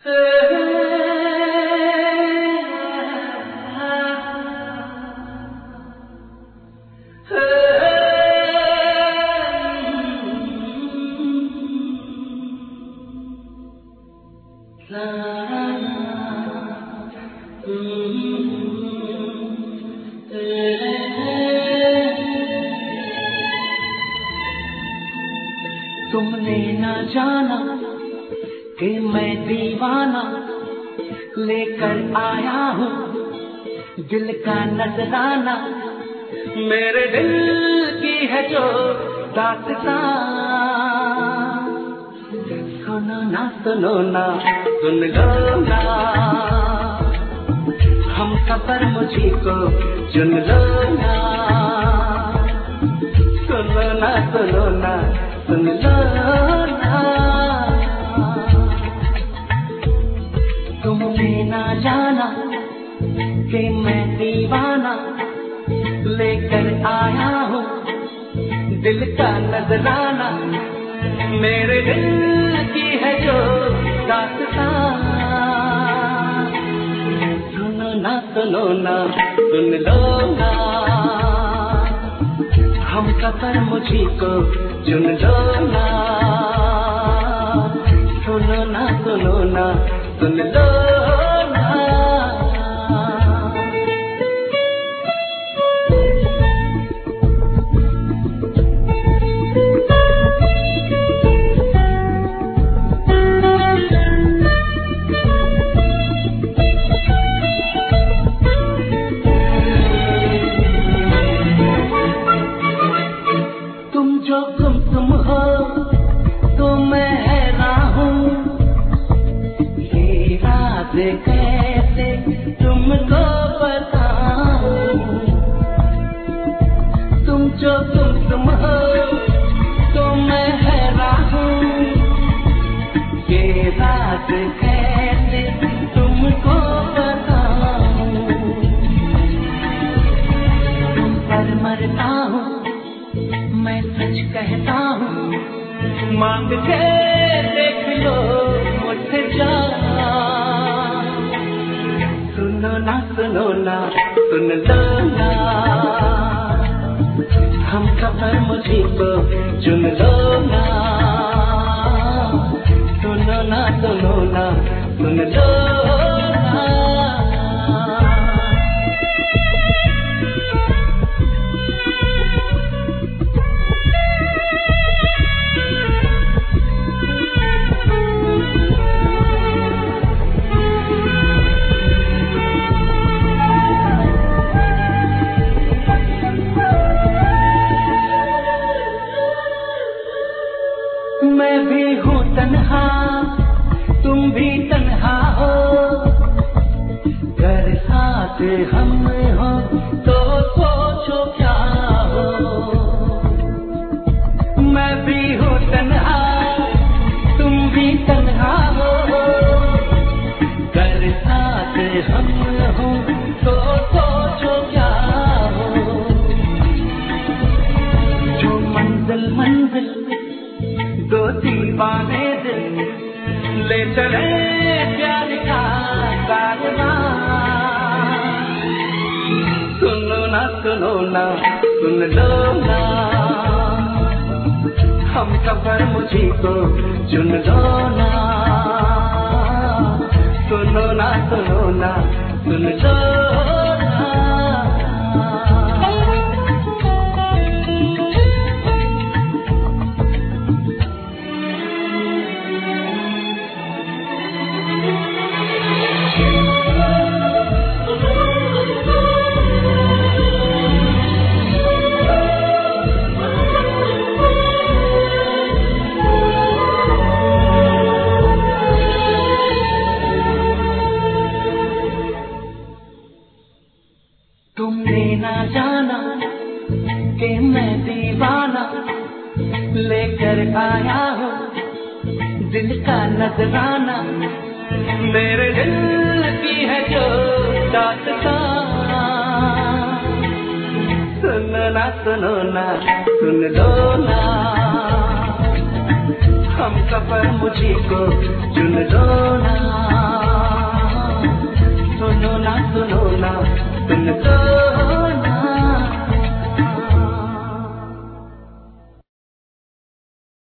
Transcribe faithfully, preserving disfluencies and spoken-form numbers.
तुमने न जाना कि मैं दीवाना लेकर आया हूँ दिल का नजराना, मेरे दिल की है जो दास्तां। सुनो ना सुनो ना सुन लो ना, हम सफर मुझी को चुन लो ना। सुनो ना सुनो ना सुन लो ना, तुमने ना जाना कि मैं दीवाना लेकर आया हूँ दिल का नजराना, मेरे दिल की है जो दास्तां। सुनो ना सुनो ना सुन लो ना, हम सफर मुझी को चुन लो ना। सुनो ना सुनो ना सुन लो ना। तुम जो तुम तुम हो तो मैं हैरान हूँ, ये राज कैसे तुमको बताऊं। तुम जो तुम तुम हो तो मैं हैरान हूँ, ये राज कैसे तुमको बताऊं। तुम पर मरता हूँ मैं सच कहता हूँ, मांग के देख लो मुझसे जान। सुनो ना सुनो ना सुन लो ना, हम सफर मुझी को चुन लो ना। सुनो ना सुनो ना सुन लो ना। मैं भी हूँ तन्हा तुम भी तन्हा हो, घर साथ हम हो तो सोचो क्या हो। मैं भी हूँ तन्हा तुम भी तन्हा हो, घर साथ हम हो तो सोचो क्या हो। जो मंजिल मंजिल दो दीवाने दिल ले चले प्यार का कारवां। सुनो ना सुनो ना सुन लो ना, हम सफर मुझी को चुन लो ना। सुनो ना सुनो ना सुन लो ना। तुमने ना जाना कि मैं दीवाना लेकर आया हूँ दिल का नजराना, मेरे दिल की है जो दास्तां। सुनो ना सुनो ना सुन लो ना, हम सफर मुझी को चुन लो